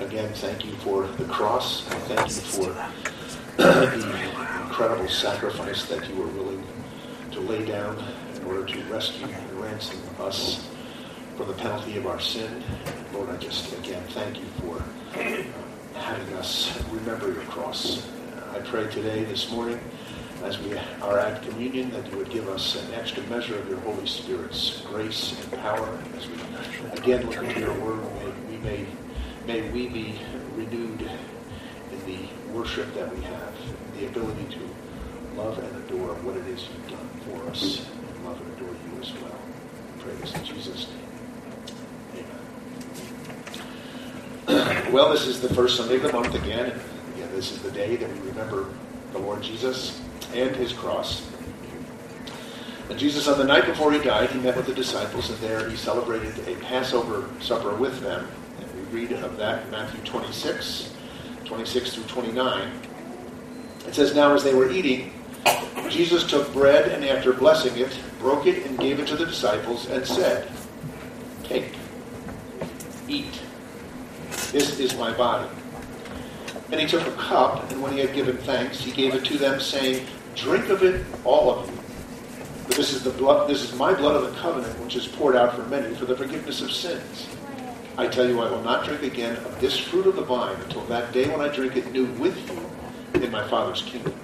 again, thank you for the cross. Thank you for the incredible sacrifice that you were willing to lay down in order to rescue and ransom us from the penalty of our sin. Lord, I just, again, thank you for having us remember your cross. I pray today, this morning, as we are at communion, that you would give us an extra measure of your Holy Spirit's grace and power. As we again look into your word, may we be renewed in the worship that we have, the ability to love and adore what it is you've done for us, and love and adore you as well. I pray this in Jesus' name. Amen. Well, this is the first Sunday of the month again, and again, this is the day that we remember the Lord Jesus and his cross. And Jesus, on the night before he died, he met with the disciples, and there he celebrated a Passover supper with them. And we read of that in Matthew 26 through 29. It says, "Now as they were eating, Jesus took bread, and after blessing it, broke it and gave it to the disciples, and said, 'Take, eat. This is my body.' And he took a cup, and when he had given thanks, he gave it to them, saying, 'Drink of it, all of you. For this is my blood of the covenant, which is poured out for many for the forgiveness of sins. I tell you, I will not drink again of this fruit of the vine until that day when I drink it new with you in my Father's kingdom.'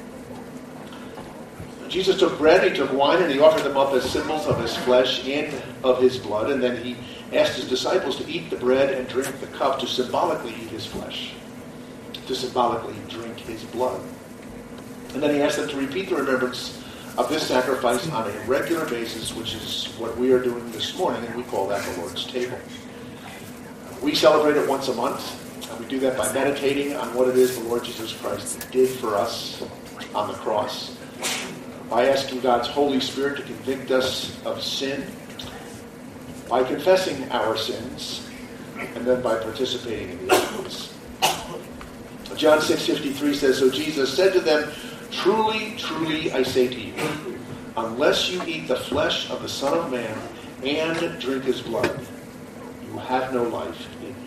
Jesus took bread, he took wine, and he offered them up as symbols of his flesh and of his blood. And then he asked his disciples to eat the bread and drink the cup, to symbolically eat his flesh, to symbolically drink his blood. And then he asked them to repeat the remembrance of this sacrifice on a regular basis, which is what we are doing this morning, and we call that the Lord's table. We celebrate it once a month, and we do that by meditating on what it is the Lord Jesus Christ did for us on the cross, by asking God's Holy Spirit to convict us of sin, by confessing our sins, and then by participating in the elements. John 6:53 says, "So Jesus said to them, 'Truly, truly, I say to you, unless you eat the flesh of the Son of Man and drink his blood, you have no life in you.'"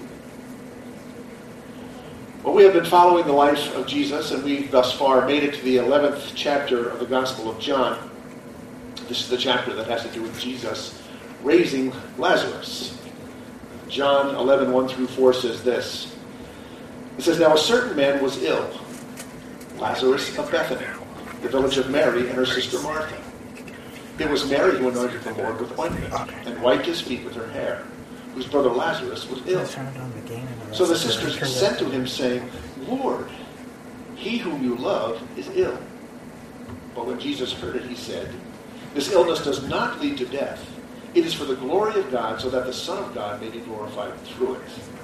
Well, we have been following the life of Jesus, and we've thus far made it to the 11th chapter of the Gospel of John. This is the chapter that has to do with Jesus raising Lazarus. John 11, 1 through 4 says this. It says, "Now a certain man was ill, Lazarus of Bethany, the village of Mary and her sister Martha. It was Mary who anointed the Lord with ointment and wiped his feet with her hair, whose brother Lazarus was ill. So the sisters sent to him, saying, 'Lord, he whom you love is ill.' But when Jesus heard it, he said, 'This illness does not lead to death. It is for the glory of God, so that the Son of God may be glorified through it.'"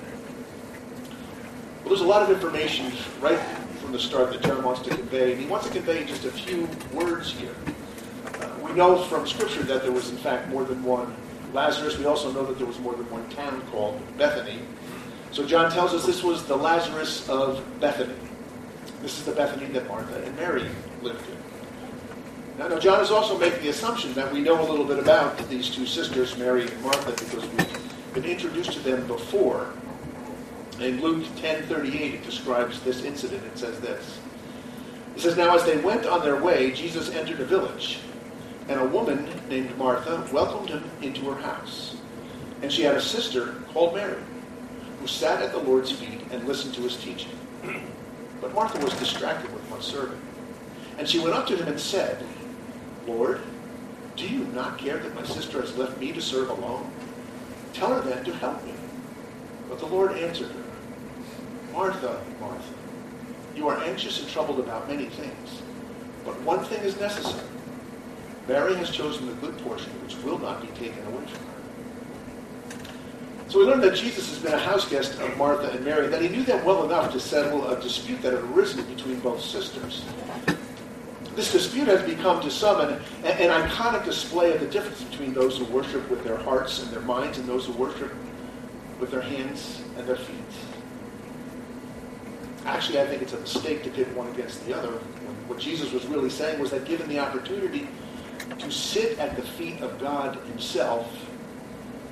Well, there's a lot of information right from the start that John wants to convey, and he wants to convey just a few words here. We know from Scripture that there was, in fact, more than one Lazarus. We also know that there was more than one town called Bethany. So John tells us this was the Lazarus of Bethany. This is the Bethany that Martha and Mary lived in. Now, John is also making the assumption that we know a little bit about these two sisters, Mary and Martha, because we've been introduced to them before. In Luke 10:38, it describes this incident. It says this. It says, "Now as they went on their way, Jesus entered a village, and a woman named Martha welcomed him into her house. And she had a sister called Mary, who sat at the Lord's feet and listened to his teaching. But Martha was distracted with much serving. And she went up to him and said, 'Lord, do you not care that my sister has left me to serve alone? Tell her then to help me.' But the Lord answered her, 'Martha, Martha, you are anxious and troubled about many things, but one thing is necessary. Mary has chosen the good portion, which will not be taken away from her.'" So we learn that Jesus has been a house guest of Martha and Mary, that he knew them well enough to settle a dispute that had arisen between both sisters. This dispute has become to some an iconic display of the difference between those who worship with their hearts and their minds and those who worship with their hands and their feet. Actually, I think it's a mistake to pit one against the other. What Jesus was really saying was that given the opportunity to sit at the feet of God himself,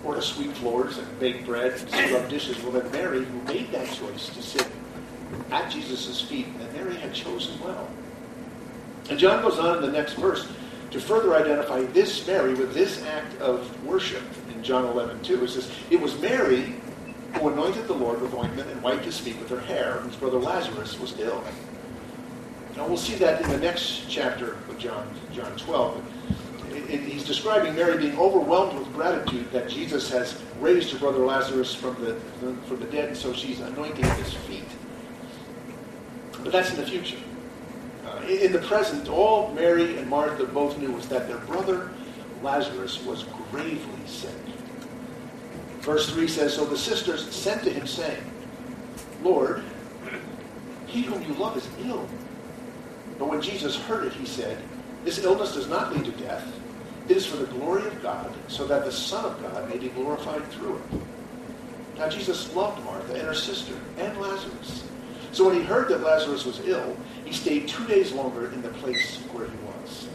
or to sweep floors and bake bread and scrub dishes. Well, then Mary, who made that choice to sit at Jesus' feet, and Mary had chosen well. And John goes on in the next verse to further identify this Mary with this act of worship in John 11:2. It says, "It was Mary who anointed the Lord with ointment and wiped his feet with her hair, whose brother Lazarus was ill." Now we'll see that in the next chapter of John 12. He's describing Mary being overwhelmed with gratitude that Jesus has raised her brother Lazarus from the dead, and so she's anointing his feet. But that's in the future. In the present, all Mary and Martha both knew was that their brother Lazarus was gravely sick. Verse 3 says, "So the sisters sent to him, saying, 'Lord, he whom you love is ill.' But when Jesus heard it, he said, 'This illness does not lead to death. It is for the glory of God, so that the Son of God may be glorified through it.' Now Jesus loved Martha and her sister and Lazarus. So when he heard that Lazarus was ill, he stayed 2 days longer in the place where he was."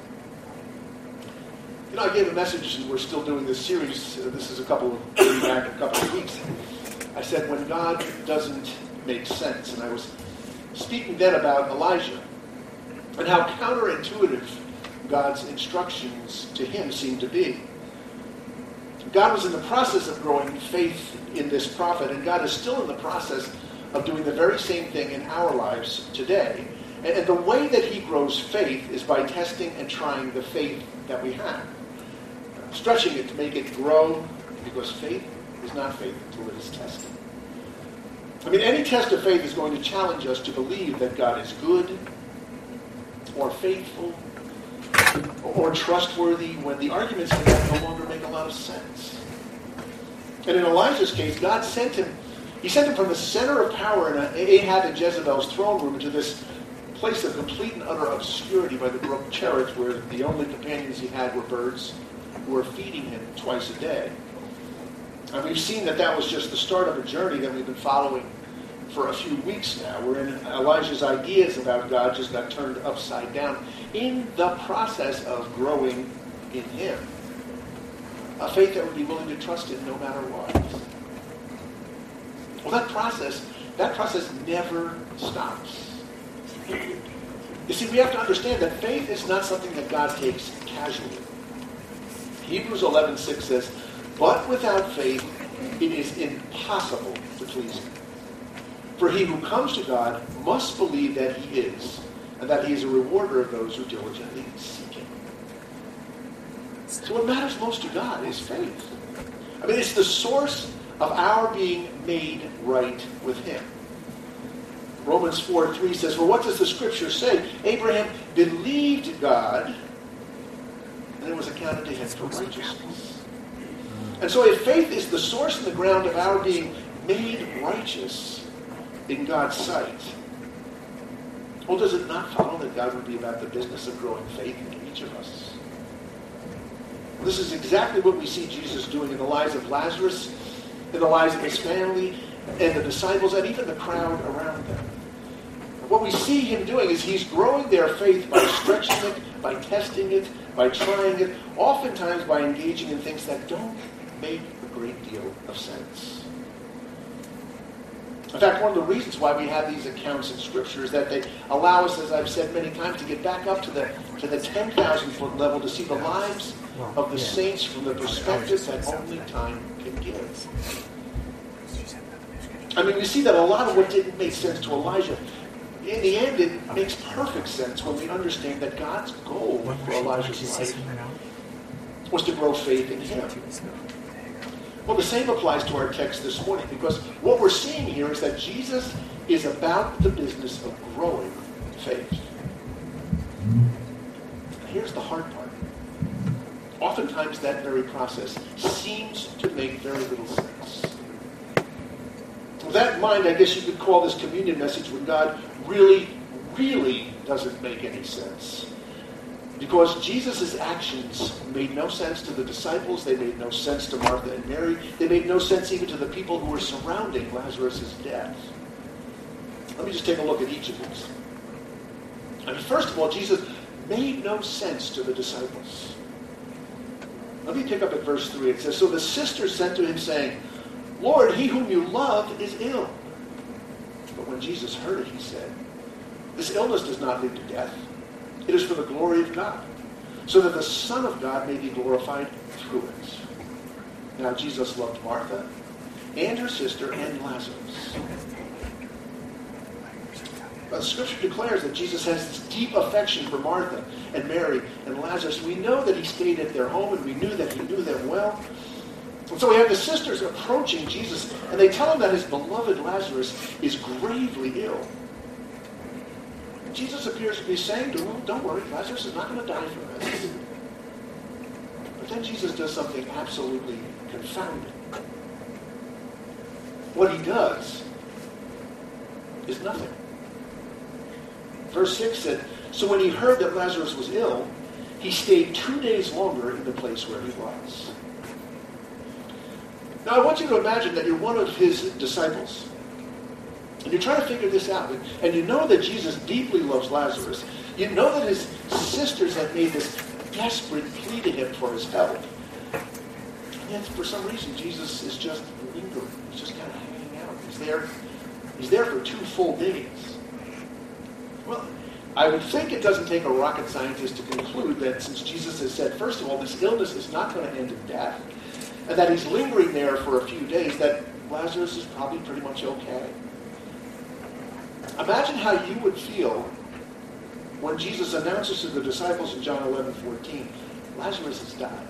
You know, I gave a message, and we're still doing this series. This is back a couple of weeks. I said, when God doesn't make sense. And I was speaking then about Elijah and how counterintuitive God's instructions to him seemed to be. God was in the process of growing faith in this prophet, and God is still in the process of doing the very same thing in our lives today. And the way that he grows faith is by testing and trying the faith that we have. Stretching it to make it grow, because faith is not faith until it is tested. I mean, any test of faith is going to challenge us to believe that God is good, or faithful, or trustworthy, when the arguments for that no longer make a lot of sense. And in Elijah's case, God sent him. He sent him from the center of power in Ahab and Jezebel's throne room into this place of complete and utter obscurity by the brook Cherith, where the only companions he had were birds who were feeding him twice a day. And we've seen that was just the start of a journey that we've been following for a few weeks now, wherein Elijah's ideas about God just got turned upside down in the process of growing in him. A faith that would be willing to trust him no matter what. Well, that process never stops. You see, we have to understand that faith is not something that God takes casually. Hebrews 11:6 says, "But without faith it is impossible to please him. For he who comes to God must believe that he is, and that he is a rewarder of those who diligently seek him." So what matters most to God is faith. I mean, it's the source of our being made right with him. Romans 4:3 says, "For what does the scripture say? Abraham believed God, and it was accounted to him for righteousness." And so if faith is the source and the ground of our being made righteous in God's sight, well, does it not follow that God would be about the business of growing faith in each of us? This is exactly what we see Jesus doing in the lives of Lazarus, in the lives of his family, and the disciples, and even the crowd around them. What we see him doing is he's growing their faith by stretching it, by testing it, by trying it, oftentimes by engaging in things that don't make a great deal of sense. In fact, one of the reasons why we have these accounts in Scripture is that they allow us, as I've said many times, to get back up to the 10,000-foot level to see the lives of the saints from the perspective that only time can give. I mean, we see that a lot of what didn't make sense to Elijah, in the end, it makes perfect sense when we understand that God's goal for Elijah's life was to grow faith in him. Well, the same applies to our text this morning, because what we're seeing here is that Jesus is about the business of growing faith. Here's the hard part. Oftentimes that very process seems to make very little sense. With that in mind, I guess you could call this communion message when God really, really doesn't make any sense. Because Jesus' actions made no sense to the disciples. They made no sense to Martha and Mary. They made no sense even to the people who were surrounding Lazarus' death. Let me just take a look at each of these. I mean, first of all, Jesus made no sense to the disciples. Let me pick up at verse 3. It says, "So the sisters sent to him, saying, 'Lord, he whom you love is ill.' But when Jesus heard it, he said, 'This illness does not lead to death. It is for the glory of God, so that the Son of God may be glorified through it.' Now Jesus loved Martha and her sister and Lazarus." The Scripture declares that Jesus has this deep affection for Martha and Mary and Lazarus. We know that he stayed at their home, and we knew that he knew them well. And so we have the sisters approaching Jesus, and they tell him that his beloved Lazarus is gravely ill. And Jesus appears to be saying to them, "Don't worry, Lazarus is not going to die from this." But then Jesus does something absolutely confounding. What he does is nothing. Verse 6 said, "So when he heard that Lazarus was ill, he stayed 2 days longer in the place where he was." Now I want you to imagine that you're one of his disciples. And you're trying to figure this out. And you know that Jesus deeply loves Lazarus. You know that his sisters have made this desperate plea to him for his help. And yet for some reason Jesus is just lingering. He's just kind of hanging out. He's there for 2 full days. Well, I would think it doesn't take a rocket scientist to conclude that since Jesus has said, first of all, this illness is not going to end in death, and that he's lingering there for a few days, that Lazarus is probably pretty much okay. Imagine how you would feel when Jesus announces to the disciples in John 11:14, Lazarus has died.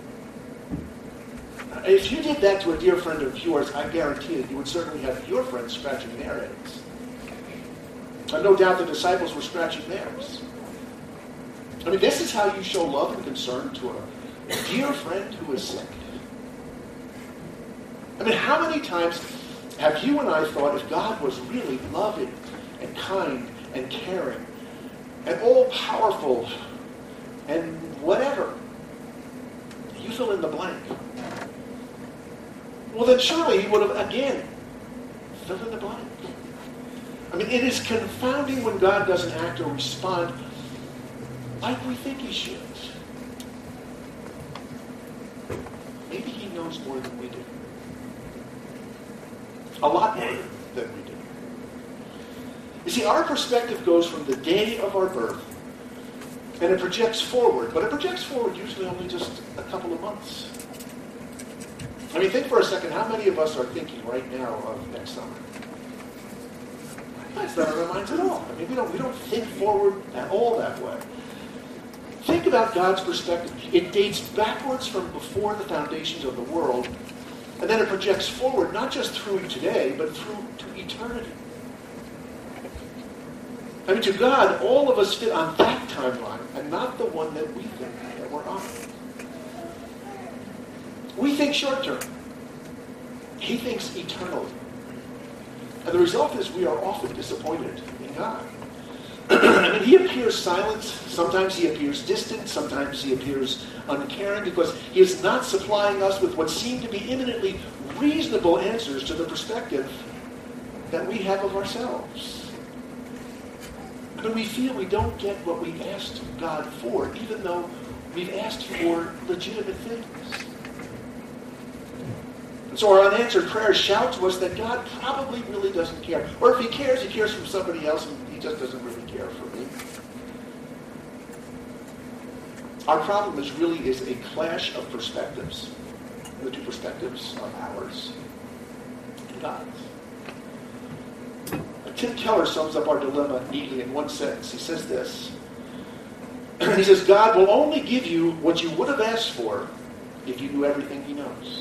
If you did that to a dear friend of yours, I guarantee that you would certainly have your friends scratching their heads. And no doubt the disciples were scratching theirs. I mean, this is how you show love and concern to a dear friend who is sick. I mean, how many times have you and I thought if God was really loving and kind and caring and all-powerful and whatever, you fill in the blank. Well, then surely he would have, again, filled in the blank. I mean, it is confounding when God doesn't act or respond like we think he should. Maybe he knows more than we do. A lot more than we do. You see, our perspective goes from the day of our birth, and it projects forward, but it projects forward usually only just a couple of months. I mean, think for a second, how many of us are thinking right now of next summer? That's not on our minds at all. I mean, we don't think forward at all that way. Think about God's perspective. It dates backwards from before the foundations of the world, and then it projects forward, not just through today, but through to eternity. I mean, to God, all of us fit on that timeline, and not the one that we think that we're on. We think short term. He thinks eternally. And the result is we are often disappointed in God. I mean, he appears silent. Sometimes he appears distant. Sometimes he appears uncaring because he is not supplying us with what seem to be imminently reasonable answers to the perspective that we have of ourselves. I mean, we feel we don't get what we asked God for, even though we've asked for legitimate things. So our unanswered prayers shout to us that God probably really doesn't care. Or if he cares from somebody else, and he just doesn't really care for me. Our problem is a clash of perspectives. The two perspectives of ours and God's. Tim Keller sums up our dilemma neatly in one sentence. He says this. He says, God will only give you what you would have asked for if you knew everything he knows.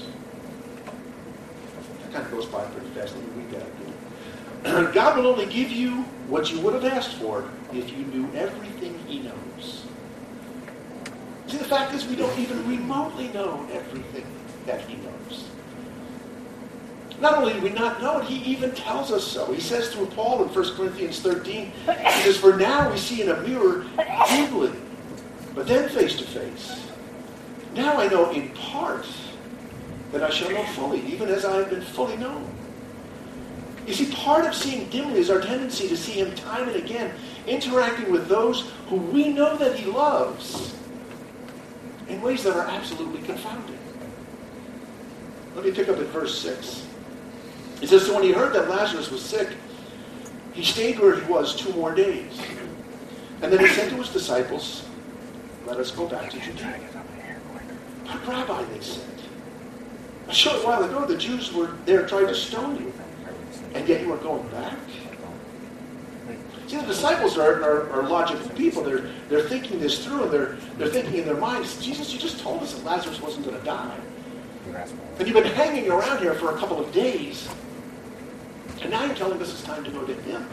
Kind of goes by pretty fast. Let me read that. God will only give you what you would have asked for if you knew everything he knows. See, the fact is we don't even remotely know everything that he knows. Not only do we not know it, he even tells us so. He says through Paul in 1 Corinthians 13, he says, for now we see in a mirror dimly, but then face to face. Now I know in part, that I shall know fully, even as I have been fully known. You see, part of seeing dimly is our tendency to see him time and again interacting with those who we know that he loves, in ways that are absolutely confounding. Let me pick up at verse 6. It says, so when he heard that Lazarus was sick, he stayed where he was 2 more days. And then he said to his disciples, let us go back to Judea. But Rabbi, they said, a short while ago the Jews were there trying to stone you, and yet you are going back? See, the disciples are logical people. They're thinking this through, and they're thinking in their minds, Jesus, you just told us that Lazarus wasn't going to die. And you've been hanging around here for a couple of days, and now you're telling us it's time to go to him.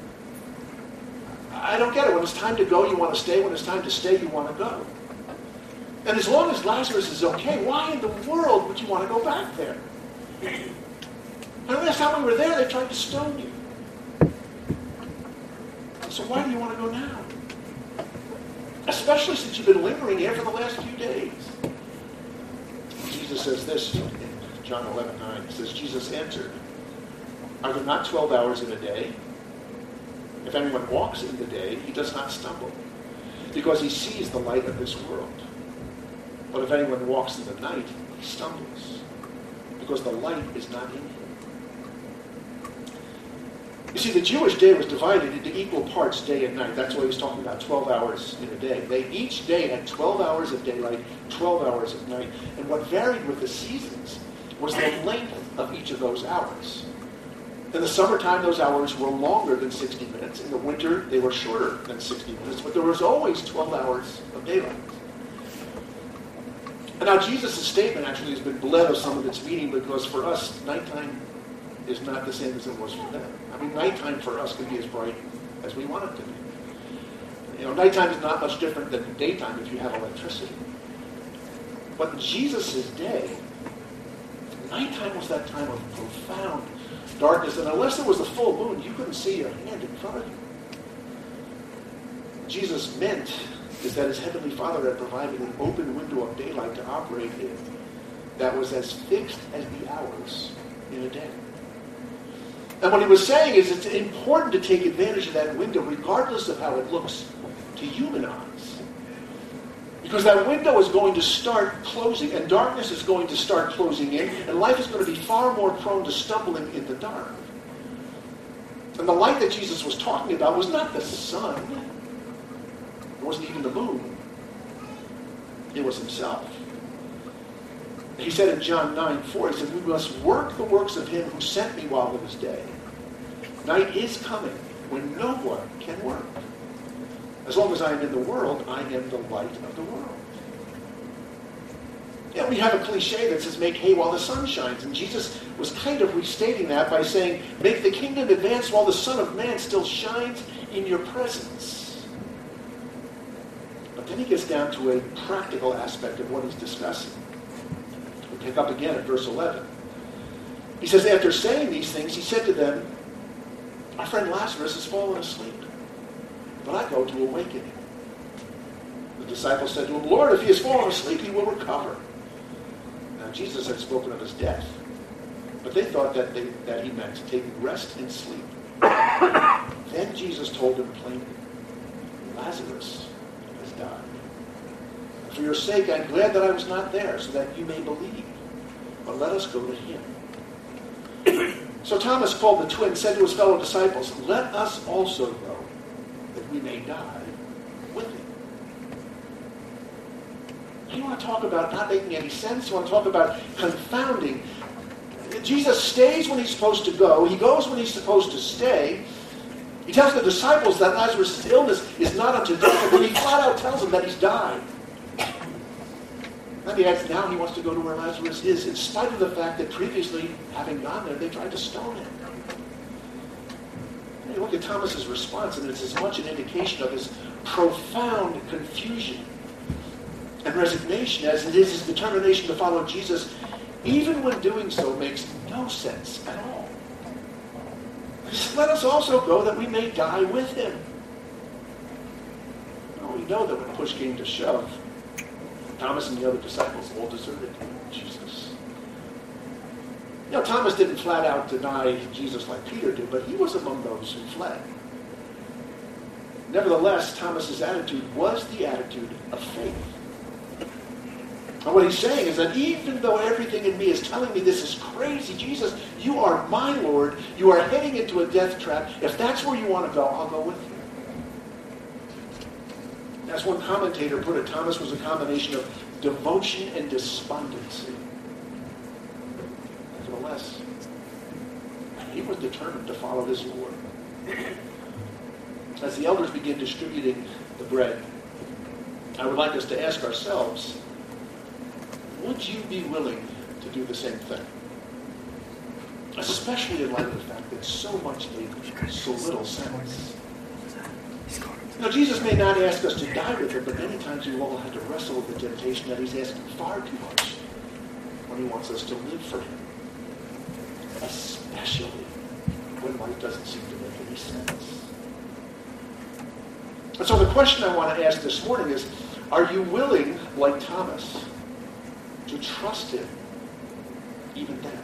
I don't get it. When it's time to go, you want to stay. When it's time to stay, you want to go. And as long as Lazarus is okay, why in the world would you want to go back there? And last time we were there, they tried to stone you. So why do you want to go now? Especially since you've been lingering here for the last few days. Jesus says this in John 11:9. It says, Jesus answered, are there not 12 hours in a day? If anyone walks in the day, he does not stumble, because he sees the light of this world. But if anyone walks in the night, he stumbles, because the light is not in him. You see, the Jewish day was divided into equal parts, day and night. That's why he's talking about 12 hours in a day. Each day had 12 hours of daylight, 12 hours of night. And what varied with the seasons was the length of each of those hours. In the summertime, those hours were longer than 60 minutes. In the winter, they were shorter than 60 minutes. But there was always 12 hours of daylight. And now Jesus' statement actually has been bled of some of its meaning, because for us, nighttime is not the same as it was for them. I mean, nighttime for us can be as bright as we want it to be. You know, nighttime is not much different than daytime if you have electricity. But in Jesus' day, nighttime was that time of profound darkness, and unless there was a full moon, you couldn't see your hand in front of you. Jesus meant is that his heavenly Father had provided an open window of daylight to operate in that was as fixed as the hours in a day. And what he was saying is it's important to take advantage of that window regardless of how it looks to human eyes. Because that window is going to start closing, and darkness is going to start closing in, and life is going to be far more prone to stumbling in the dark. And the light that Jesus was talking about was not the sun. It wasn't even the moon. It was himself. He said in John 9:4, he said, we must work the works of him who sent me while it is day. Night is coming when no one can work. As long as I am in the world, I am the light of the world. Yeah, we have a cliche that says, make hay while the sun shines. And Jesus was kind of restating that by saying, make the kingdom advance while the Son of Man still shines in your presence. But then he gets down to a practical aspect of what he's discussing. We pick up again at verse 11. He says, after saying these things, he said to them, our friend Lazarus has fallen asleep, but I go to awaken him. The disciples said to him, Lord, if he has fallen asleep, he will recover. Now Jesus had spoken of his death, but they thought that he meant taking rest and sleep. Then Jesus told them plainly, Lazarus has died. And for your sake, I'm glad that I was not there, so that you may believe. But let us go to him. So Thomas called the twin, said to his fellow disciples, let us also go, that we may die with him. You want to talk about not making any sense? You want to talk about confounding? Jesus stays when he's supposed to go. He goes when he's supposed to stay. He tells the disciples that Lazarus' illness is not unto death, but he flat out tells them that he's died. Then he adds, now he wants to go to where Lazarus is, in spite of the fact that previously, having gone there, they tried to stone him. And you look at Thomas's response, and it's as much an indication of his profound confusion and resignation as it is his determination to follow Jesus, even when doing so makes no sense at all. He said, let us also go that we may die with him. Well, we know that when push came to shove, Thomas and the other disciples all deserted Jesus. You know, Thomas didn't flat out deny Jesus like Peter did, but he was among those who fled. Nevertheless, Thomas's attitude was the attitude of faith. And what he's saying is that even though everything in me is telling me this is crazy, Jesus, you are my Lord. You are heading into a death trap. If that's where you want to go, I'll go with you. As one commentator put it, Thomas was a combination of devotion and despondency. Nevertheless, he was determined to follow his Lord. As the elders begin distributing the bread, I would like us to ask ourselves, would you be willing to do the same thing? Especially in light of the fact that so much made so little sense. Now, Jesus may not ask us to die with him, but many times we will have to wrestle with the temptation that he's asking far too much when he wants us to live for him. Especially when life doesn't seem to make any sense. And so the question I want to ask this morning is, are you willing, like Thomas, to trust him even then?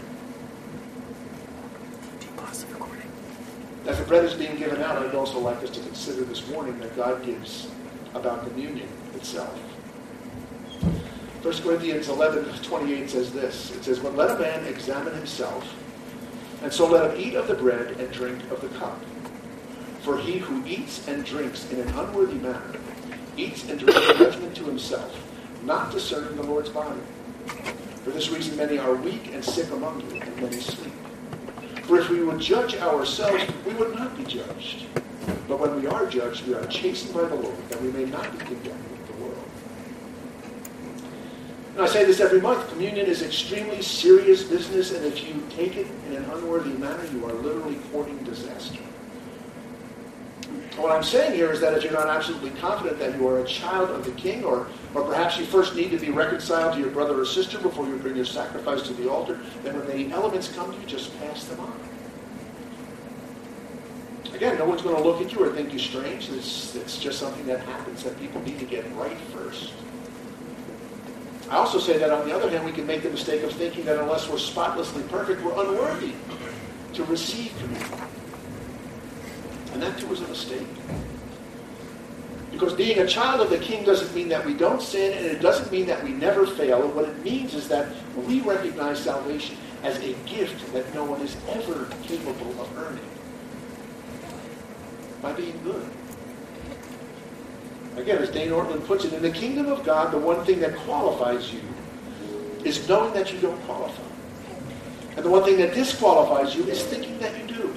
As the bread is being given out, I'd also like us to consider this warning that God gives about communion itself. 1 Corinthians 11:28 says this. It says, "But let a man examine himself, and so let him eat of the bread and drink of the cup. For he who eats and drinks in an unworthy manner eats and drinks judgment to himself, not discerning the Lord's body. For this reason many are weak and sick among you, and many sleep. For if we would judge ourselves, we would not be judged. But when we are judged, we are chastened by the Lord, that we may not be condemned with the world." And I say this every month. Communion is extremely serious business, and if you take it in an unworthy manner, you are literally courting disaster. What I'm saying here is that if you're not absolutely confident that you are a child of the King, or perhaps you first need to be reconciled to your brother or sister before you bring your sacrifice to the altar, then when the elements come to you, just pass them on. Again, no one's going to look at you or think you strange. It's just something that happens that people need to get right first. I also say that on the other hand, we can make the mistake of thinking that unless we're spotlessly perfect, we're unworthy to receive communion. And that too is a mistake. Because being a child of the King doesn't mean that we don't sin, and it doesn't mean that we never fail. And what it means is that we recognize salvation as a gift that no one is ever capable of earning by being good. Again, as Dane Ortland puts it, in the kingdom of God, the one thing that qualifies you is knowing that you don't qualify. And the one thing that disqualifies you is thinking that you do.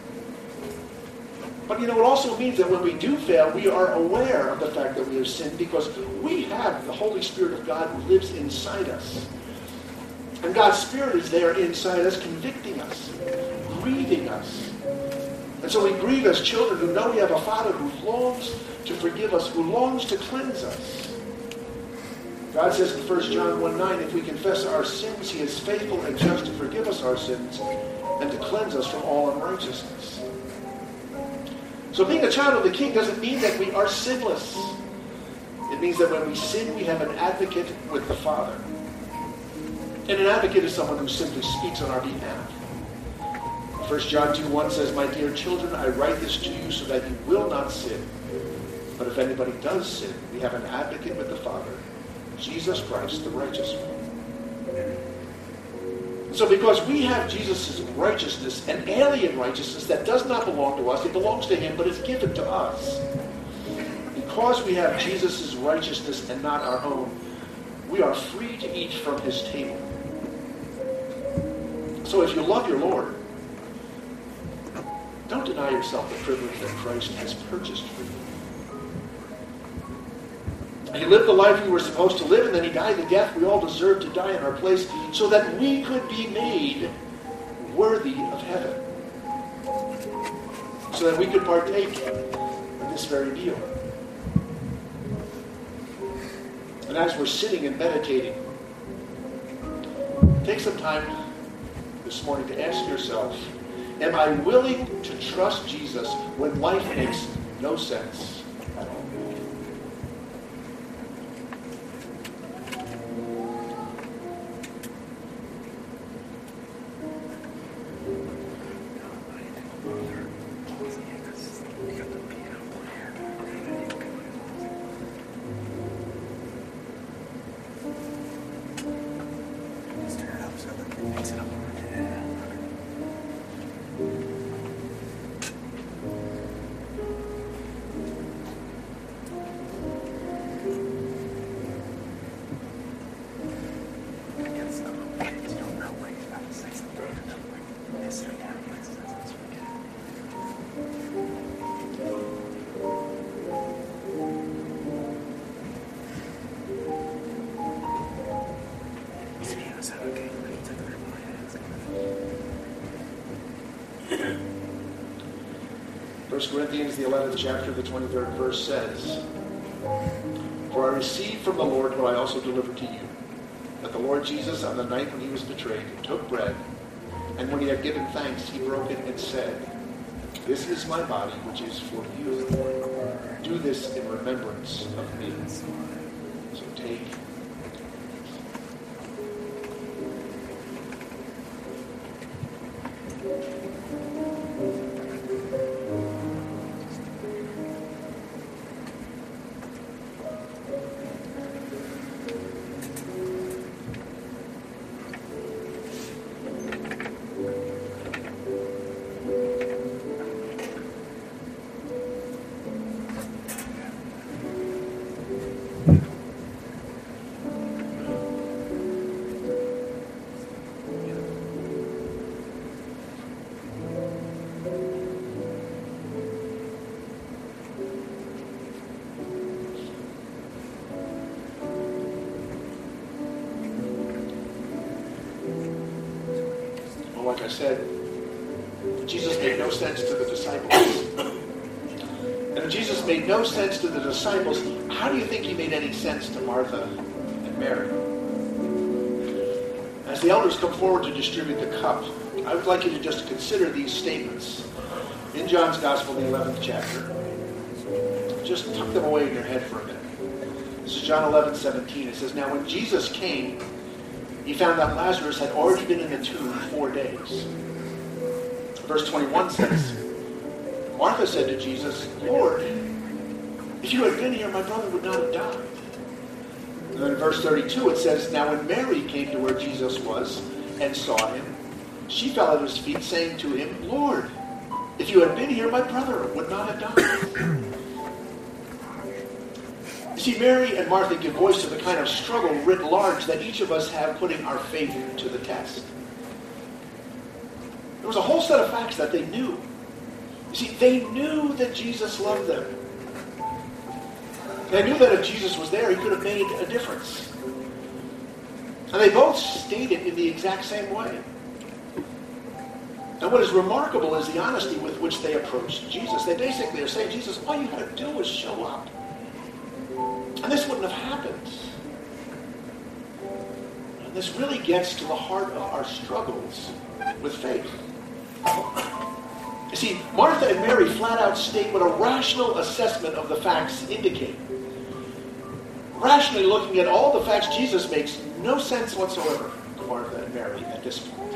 But it also means that when we do fail, we are aware of the fact that we have sinned because we have the Holy Spirit of God who lives inside us. And God's Spirit is there inside us, convicting us, grieving us. And so we grieve as children who know we have a Father who longs to forgive us, who longs to cleanse us. God says in 1 John 1:9, if we confess our sins, he is faithful and just to forgive us our sins and to cleanse us from all unrighteousness. So being a child of the King doesn't mean that we are sinless. It means that when we sin, we have an advocate with the Father. And an advocate is someone who simply speaks on our behalf. 1 John 2:1 says, "My dear children, I write this to you so that you will not sin. But if anybody does sin, we have an advocate with the Father, Jesus Christ, the righteous one." So because we have Jesus' righteousness, an alien righteousness that does not belong to us, it belongs to him, but it's given to us. Because we have Jesus' righteousness and not our own, we are free to eat from his table. So if you love your Lord, don't deny yourself the privilege that Christ has purchased for you. He lived the life we were supposed to live, and then he died the death we all deserved to die in our place so that we could be made worthy of heaven. So that we could partake in this very meal. And as we're sitting and meditating, take some time this morning to ask yourself, am I willing to trust Jesus when life makes no sense at all? 1 Corinthians, the 11th chapter, the 23rd verse says, "For I received from the Lord what I also delivered to you, that the Lord Jesus, on the night when he was betrayed, took bread, and when he had given thanks, he broke it and said, 'This is my body, which is for you. Do this in remembrance of me.'" So take. Like I said, Jesus made no sense to the disciples. And if Jesus made no sense to the disciples, how do you think he made any sense to Martha and Mary? As the elders come forward to distribute the cup, I would like you to just consider these statements. In John's Gospel, the 11th chapter. Just tuck them away in your head for a minute. This is John 11:17. It says, "Now when Jesus came, he found that Lazarus had already been in the tomb 4 days." Verse 21 says, "Martha said to Jesus, 'Lord, if you had been here, my brother would not have died.'" And then in verse 32 it says, "Now when Mary came to where Jesus was and saw him, she fell at his feet, saying to him, 'Lord, if you had been here, my brother would not have died.'" You see, Mary and Martha give voice to the kind of struggle writ large that each of us have putting our faith to the test. There was a whole set of facts that they knew. You see, they knew that Jesus loved them. They knew that if Jesus was there, he could have made a difference. And they both stated in the exact same way. And what is remarkable is the honesty with which they approached Jesus. They basically are saying, "Jesus, all you got to do is show up. And this wouldn't have happened." And this really gets to the heart of our struggles with faith. You see, Martha and Mary flat out state what a rational assessment of the facts indicate. Rationally looking at all the facts, Jesus makes no sense whatsoever to Martha and Mary at this point.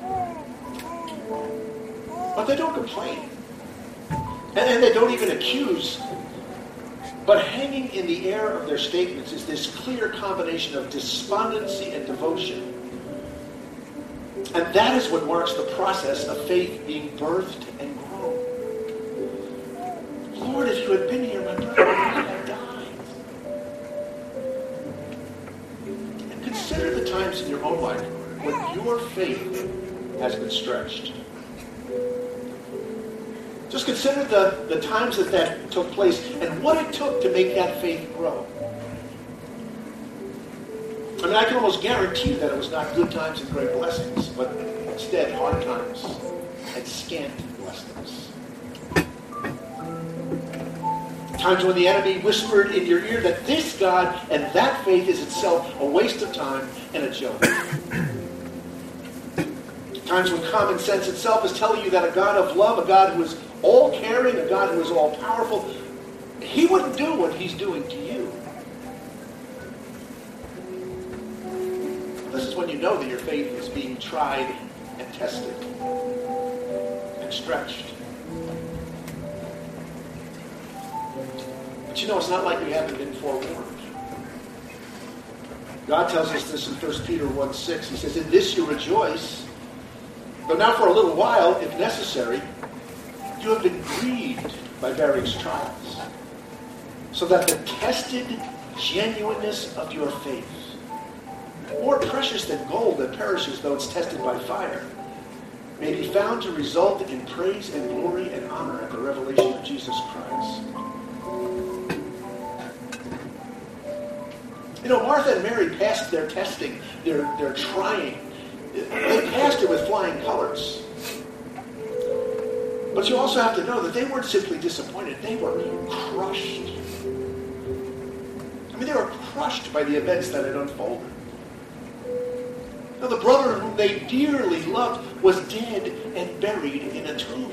But they don't complain. And they don't even accuse. But hanging in the air of their statements is this clear combination of despondency and devotion. And that is what marks the process of faith being birthed and grown. "Lord, if you had been here, my brother would not have died." And consider the times in your own life when your faith has been stretched. Just consider the times that took place and what it took to make that faith grow. I mean, I can almost guarantee you that it was not good times and great blessings, but instead hard times and scant blessings. Times when the enemy whispered in your ear that this God and that faith is itself a waste of time and a joke. Times when common sense itself is telling you that a God of love, a God who is all-caring, a God who is all-powerful, he wouldn't do what he's doing to you. This is when you know that your faith is being tried and tested and stretched. But you know, it's not like we haven't been forewarned. God tells us this in 1 Peter 1:6. He says, "In this you rejoice, though now for a little while, if necessary, you have been grieved by various trials, so that the tested genuineness of your faith, more precious than gold that perishes though it's tested by fire, may be found to result in praise and glory and honor at the revelation of Jesus Christ." You know, Martha and Mary passed their testing, their trying. They passed it with flying colors. But you also have to know that they weren't simply disappointed. They were crushed. I mean, they were crushed by the events that had unfolded. Now, the brother whom they dearly loved was dead and buried in a tomb.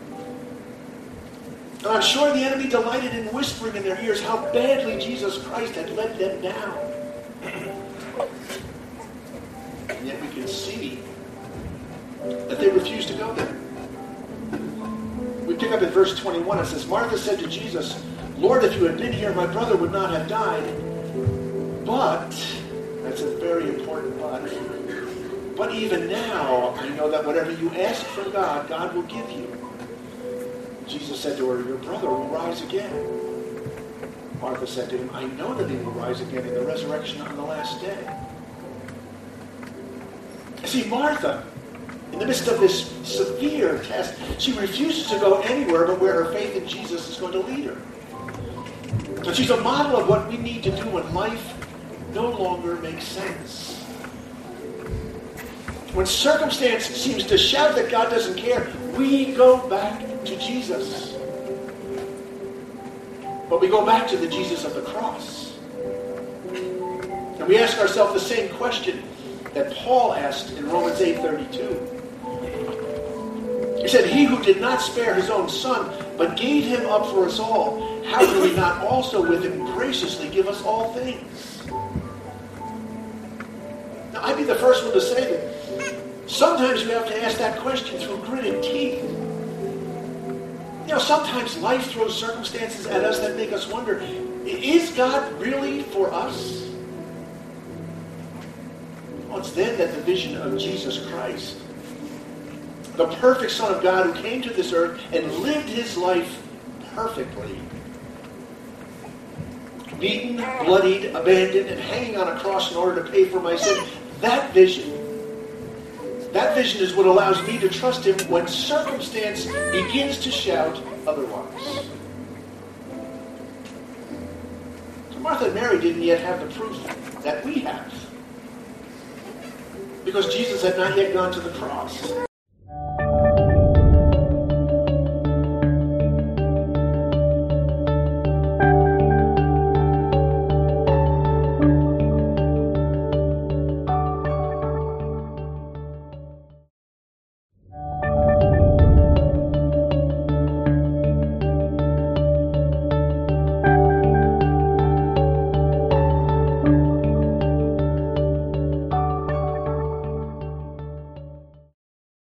And I'm sure the enemy delighted in whispering in their ears how badly Jesus Christ had let them down. And yet we can see that they refused to go there. We pick up in verse 21. It says, Martha said to Jesus, Lord, if you had been here, my brother would not have died. But, that's a very important but even now, I know that whatever you ask from God, God will give you. Jesus said to her, your brother will rise again. Martha said to him, I know that he will rise again in the resurrection on the last day. See, Martha, in the midst of this severe test, she refuses to go anywhere but where her faith in Jesus is going to lead her. So she's a model of what we need to do when life no longer makes sense. When circumstance seems to shout that God doesn't care, we go back to Jesus. But we go back to the Jesus of the cross. And we ask ourselves the same question that Paul asked in Romans 8:32. He said, he who did not spare his own son, but gave him up for us all, how can he not also with him graciously give us all things? Now, I'd be the first one to say that sometimes we have to ask that question through gritted teeth. You know, sometimes life throws circumstances at us that make us wonder, is God really for us? Well, it's then that the vision of Jesus Christ, the perfect Son of God who came to this earth and lived his life perfectly, beaten, bloodied, abandoned, and hanging on a cross in order to pay for my sin, that vision is what allows me to trust him when circumstance begins to shout otherwise. So Martha and Mary didn't yet have the proof that we have, because Jesus had not yet gone to the cross.